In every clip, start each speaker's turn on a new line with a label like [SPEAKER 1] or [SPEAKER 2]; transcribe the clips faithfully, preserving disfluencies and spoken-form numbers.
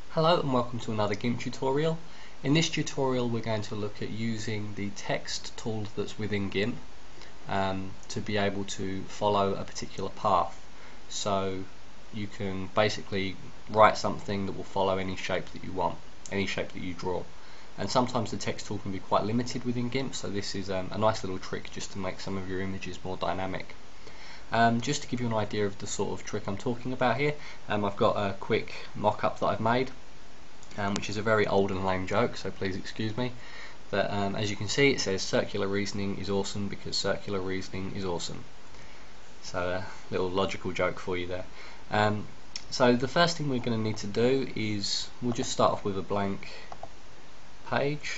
[SPEAKER 1] Hello and welcome to another GIMP tutorial. In this tutorial we're going to look at using the text tool that's within GIMP um, to be able to follow a particular path. So you can basically write something that will follow any shape that you want, any shape that you draw. And sometimes the text tool can be quite limited within GIMP, so this is um, a nice little trick just to make some of your images more dynamic. Um, just to give you an idea of the sort of trick I'm talking about here, um, I've got a quick mock-up that I've made, um, which is a very old and lame joke, so please excuse me. But um, as you can see, it says circular reasoning is awesome because circular reasoning is awesome. So a little logical joke for you there. Um, so the first thing we're going to need to do is we'll just start off with a blank page,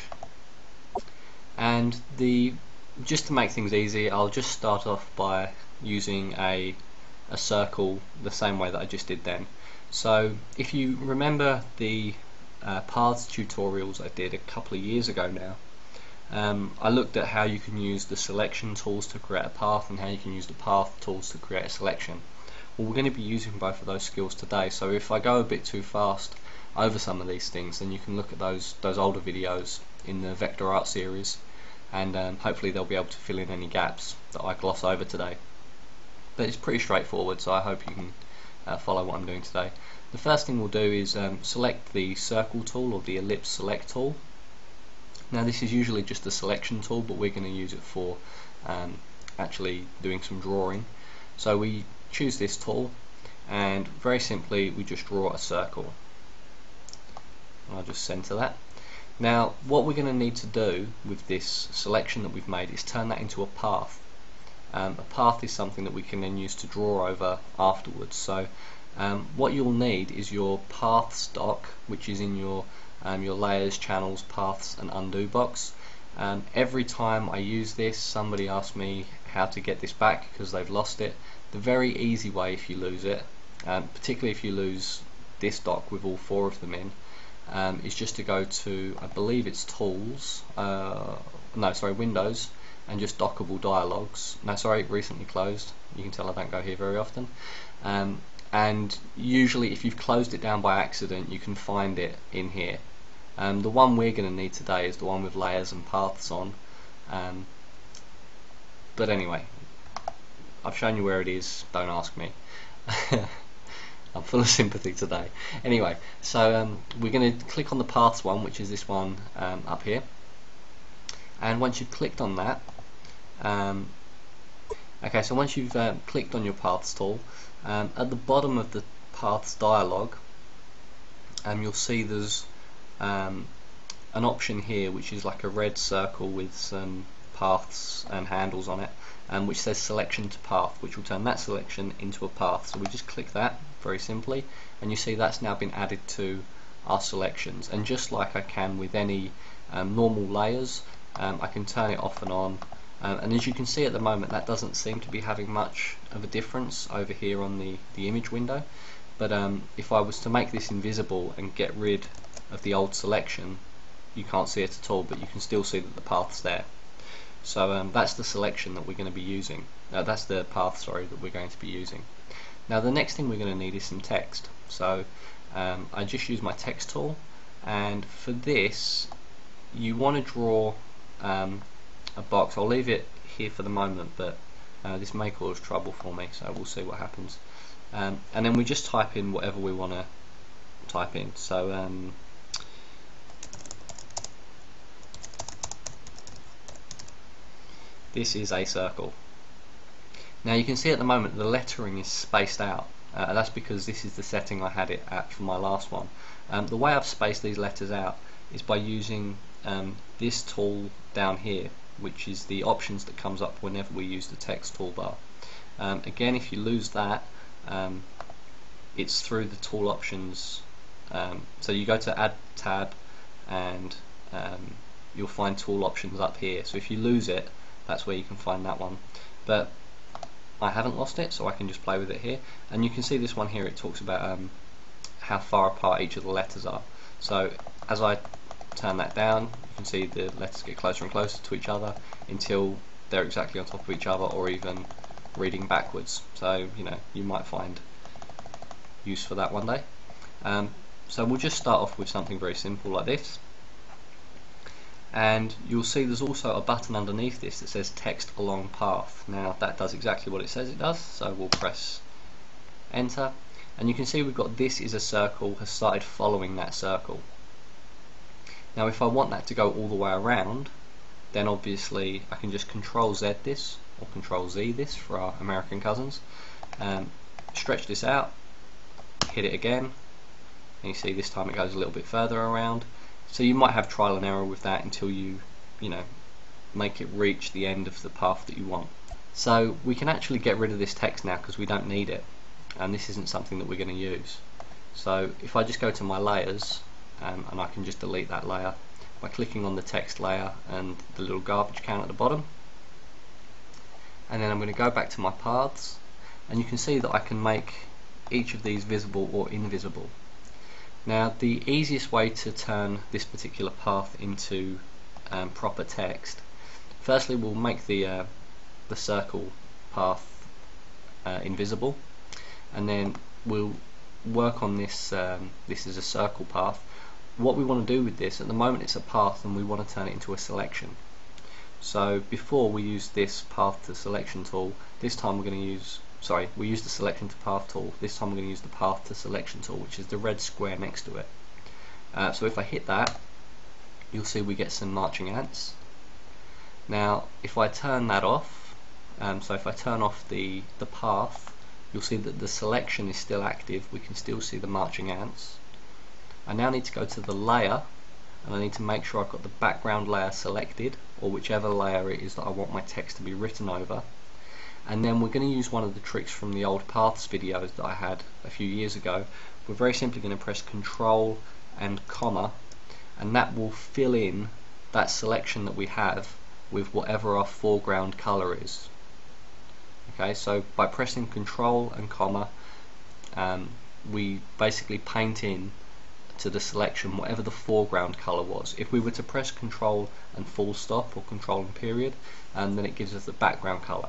[SPEAKER 1] and the just to make things easy, I'll just start off by using a, a circle the same way that I just did then. So if you remember the uh, paths tutorials I did a couple of years ago now, um, I looked at how you can use the selection tools to create a path and how you can use the path tools to create a selection. Well, we're going to be using both of those skills today, so if I go a bit too fast over some of these things, then you can look at those, those older videos in the Vector Art series, and um, hopefully they'll be able to fill in any gaps that I gloss over today. But it's pretty straightforward, so I hope you can uh, follow what I'm doing today. The first thing we'll do is um, select the circle tool or the ellipse select tool. Now this is usually just a selection tool, but we're going to use it for um, actually doing some drawing. So we choose this tool, and very simply we just draw a circle. I'll just center that. Now what we're going to need to do with this selection that we've made is turn that into a path. Um, a path is something that we can then use to draw over afterwards. So um, what you'll need is your paths doc, which is in your um, your layers, channels, paths and undo box. Um, every time I use this, somebody asks me how to get this back because they've lost it. The very easy way, if you lose it, um, particularly if you lose this doc with all four of them in, um, is just to go to, I believe it's Tools, uh, no sorry, Windows, and just dockable dialogues. No, sorry, recently closed. You can tell I don't go here very often. Um, and usually, if you've closed it down by accident, you can find it in here. Um, the one we're going to need today is the one with layers and paths on. Um, but anyway, I've shown you where it is. Don't ask me. I'm full of sympathy today. Anyway, so um, we're going to click on the paths one, which is this one um, up here. And once you've clicked on that, um, okay, so once you've uh, clicked on your paths tool, um, at the bottom of the paths dialog, um, you'll see there's um, an option here which is like a red circle with some paths and handles on it, um, which says selection to path, which will turn that selection into a path. So we just click that very simply, and you see that's now been added to our selections. And just like I can with any um, normal layers, Um, I can turn it off and on, um, and as you can see at the moment that doesn't seem to be having much of a difference over here on the, the image window, but um, if I was to make this invisible and get rid of the old selection, you can't see it at all, but you can still see that the path's there. So um, that's the selection that we're going to be using. Uh, that's the path, sorry, that we're going to be using. Now the next thing we're going to need is some text. So um, I just use my text tool, and for this you want to draw Um, a box. I'll leave it here for the moment, but uh, this may cause trouble for me, so we'll see what happens. Um, and then we just type in whatever we want to type in. So um, this is a circle. Now you can see at the moment the lettering is spaced out. Uh, that's because this is the setting I had it at for my last one. Um, the way I've spaced these letters out is by using um, this tool down here, which is the options that comes up whenever we use the text toolbar. Um, again, if you lose that, um, it's through the tool options. Um, so you go to Add tab, and um, you'll find tool options up here. So if you lose it, that's where you can find that one. But I haven't lost it, so I can just play with it here. And you can see this one here, it talks about um, how far apart each of the letters are. So as I turn that down, you can see the letters get closer and closer to each other until they're exactly on top of each other, or even reading backwards. So you know, you might find use for that one day. Um, So we'll just start off with something very simple like this, and you'll see there's also a button underneath this that says text along path. Now that does exactly what it says it does, so we'll press enter, and you can see we've got this is a circle has started following that circle. Now if I want that to go all the way around, then obviously I can just control Z this, or control Z this for our American cousins, um, stretch this out, hit it again, and you see this time it goes a little bit further around. So you might have trial and error with that until you, you know, make it reach the end of the path that you want. So we can actually get rid of this text now because we don't need it, and this isn't something that we're going to use. So if I just go to my layers, um, and I can just delete that layer by clicking on the text layer and the little garbage can at the bottom, and then I'm going to go back to my paths, and you can see that I can make each of these visible or invisible. Now the easiest way to turn this particular path into um, proper text, firstly we'll make the uh, the circle path uh, invisible, and then we'll work on this. Um, this is a circle path. What we want to do with this, at the moment it's a path and we want to turn it into a selection. So before we used this path to selection tool, this time we're going to use sorry we use the selection to path tool, this time we're going to use the path to selection tool, which is the red square next to it. Uh, so if I hit that, you'll see we get some marching ants. Now if I turn that off, um, so if I turn off the, the path, you'll see that the selection is still active, we can still see the marching ants. I now need to go to the layer, and I need to make sure I've got the background layer selected, or whichever layer it is that I want my text to be written over. And then we're going to use one of the tricks from the old paths videos that I had a few years ago. We're very simply going to press control and comma, and that will fill in that selection that we have with whatever our foreground color is. Okay, so by pressing control and comma, um, we basically paint in to the selection whatever the foreground color was. If we were to press control and full stop, or control and period, and then it gives us the background color.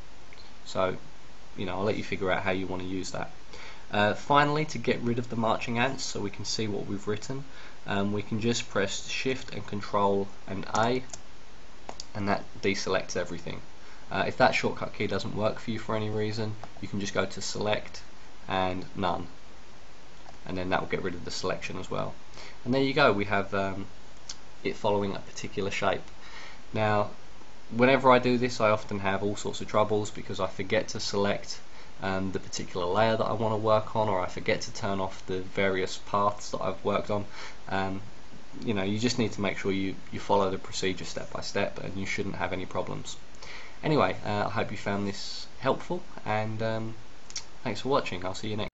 [SPEAKER 1] So, you know, I'll let you figure out how you want to use that. Uh, finally, to get rid of the marching ants so we can see what we've written, um, we can just press shift and control and A, and that deselects everything. Uh, if that shortcut key doesn't work for you for any reason, you can just go to select and none, and then that will get rid of the selection as well. And there you go, we have um, it following a particular shape. Now whenever I do this, I often have all sorts of troubles because I forget to select um, the particular layer that I want to work on, or I forget to turn off the various paths that I've worked on. Um, you know, you just need to make sure you, you follow the procedure step by step, and you shouldn't have any problems. Anyway, uh, I hope you found this helpful, and um, thanks for watching. I'll see you next